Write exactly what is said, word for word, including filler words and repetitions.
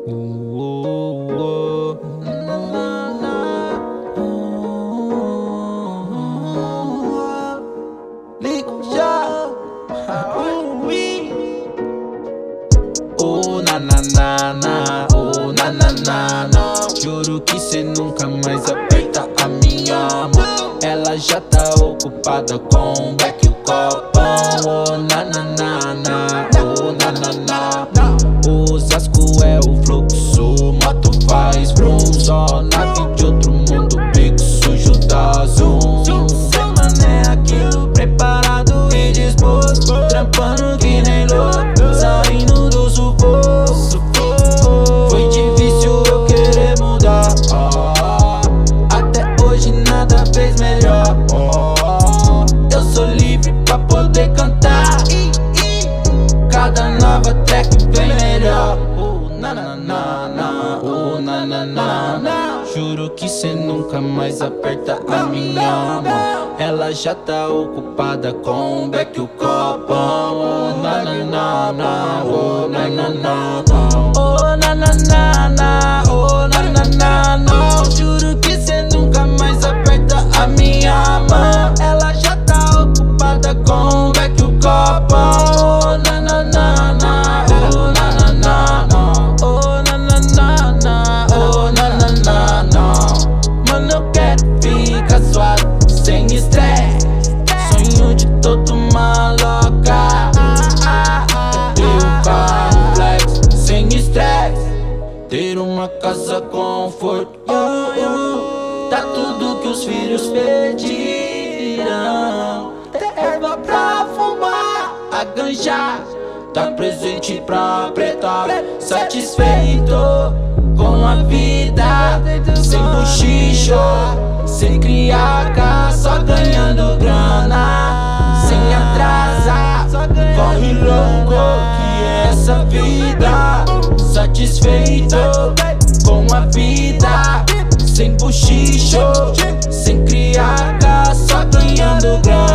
Ligo já. Oh na na na na, oh na na na na. Juro que cê nunca mais aperta a minha mão. Ela já tá ocupada com o beck e o copão. Oh na na na na, oh na na na. Osasco é o fluxo, moto faz brum. Só nave de outro mundo, pique sujo da zoom. Semana é aquilo, preparado e disposto. Trampando que nem louco, saindo do sufoco. Foi difícil eu querer mudar, oh. Até hoje nada fez melhor, oh. Eu sou livre pra poder cantar. Cada nova track vem melhor. Oh na na na na, oh na na na na. Juro que cê nunca mais aperta a minha mão. Ela já tá ocupada com o beck e o copão. Oh na na na na, oh na na na na. Oh na na na na, oh na na na na. Juro que cê nunca mais aperta a minha mão. Ela já tá ocupada com o beck e o copão. Oh na na na na, oh na na na na. Oh na na na na, oh na na na na. Mano, eu quero ficar suave, sem estresse. Sonho de todo maloca. Ter um carro flex, sem estresse. Ter uma casa conforto. Tá tudo que os filhos pediram. Ter erva pra fumar, a ganja tá presente pra apretar. Satisfeito com a vida, sem bochicho, sem criaca, só ganhando grana, sem atrasar. Corre louco que é essa vida. Satisfeito com a vida, sem bochicho, sem criaca, só ganhando grana.